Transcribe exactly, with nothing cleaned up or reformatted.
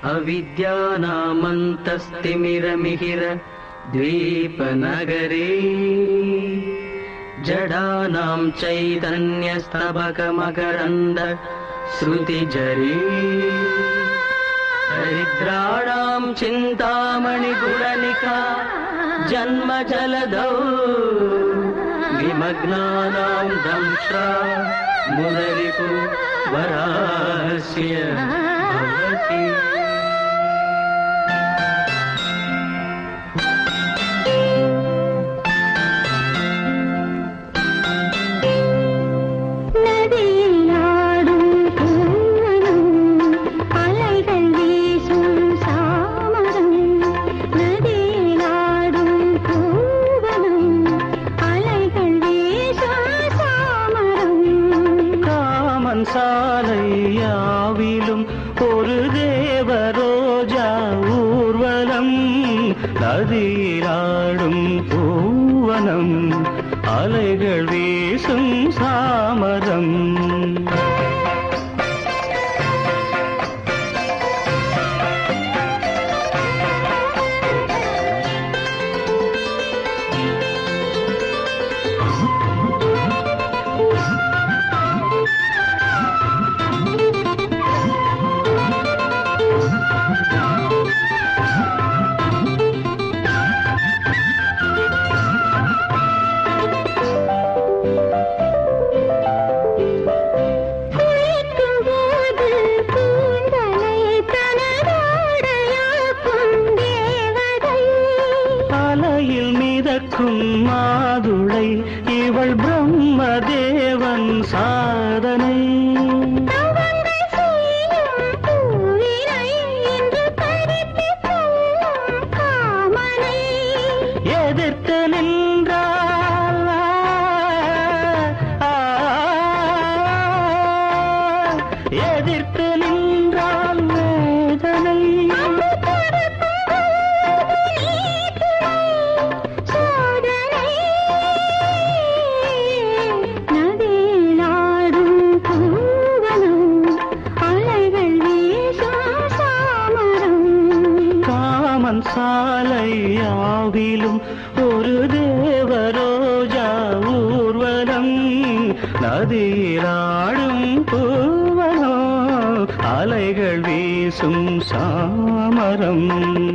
अविद्यानामन्तस्तिमिरमिहिर द्वीपनगरे जडानां चैतन्यस्तबकमकरन्द श्रुतिजरे दरिद्राणां चिन्तामणिगुणनिका जन्मजलधौ विमग्नानां दंष्ट्रा मुररिपु वरास्य भवति சாலையாவிலும் ஒரு தேவரோஜா ஊர்வலம் நதியிலாடும் பூவனம் அலைகள் வீசும் சாமரம் மாதுளை இவள் பிரம்மதேவன் சாதனை எதிர்த்து நின்றால் எதிர்த்து நின்றால் வேதனை சாலையாவிலும் ஒரு தேவரோஜா ஊர்வலம் நதியிலாடும் பூவனம் அலைகள் வீசும் சாமரம்.